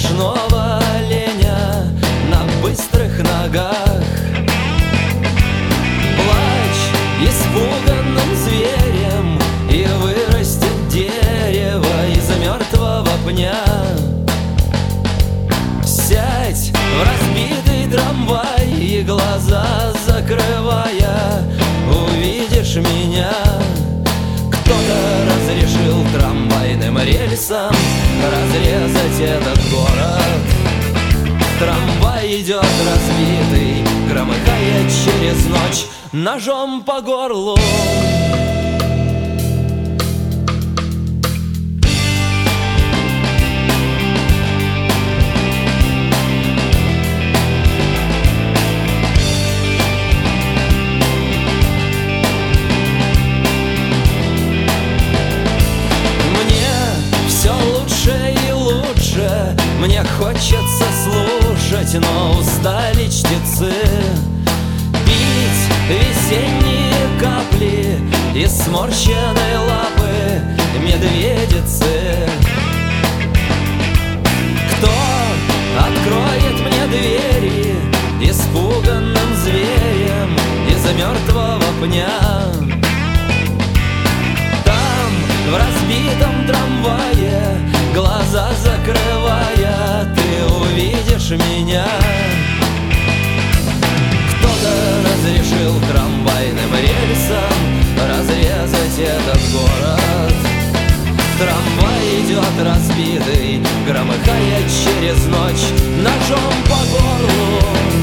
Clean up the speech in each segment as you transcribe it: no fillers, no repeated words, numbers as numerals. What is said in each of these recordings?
смешного оленя на быстрых ногах. Плачь испуганным зверем, и вырастет дерево из мертвого пня. Сядь в разбитый трамвай и глаза закрывая, увидишь меня. Кто-то разрешил трамвайным рельсам разрезать этот город. Трамвай идет разбитый, громыхая через ночь ножом по горлу. Мне хочется слушать, но устали чтецы, пить весенние капли из сморщенной лапы медведицы. Кто откроет мне двери испуганным зверем из мертвого пня? Там, в разбитом трамвае, глаза закрывая, ты увидишь меня. Кто-то разрешил трамвайным рельсам разрезать этот город. Трамвай идет разбитый, громыхая через ночь ножом по горлу.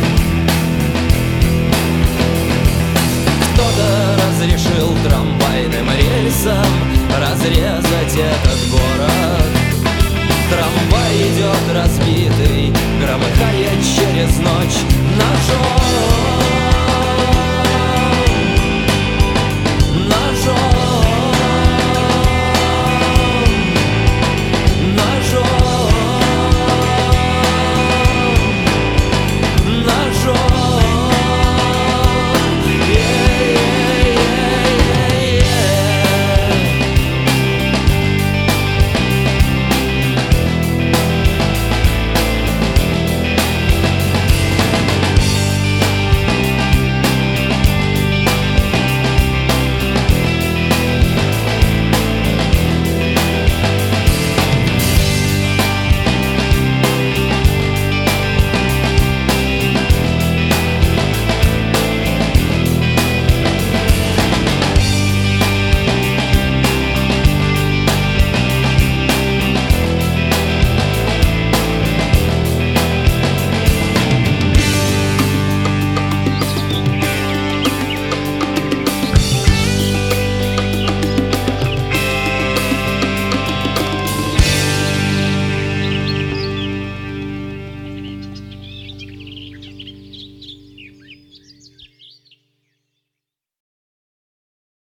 Кто-то разрешил трамвайным рельсам разрезать этот город. Трамвай идет разбитый, громыхая через ночь ножом.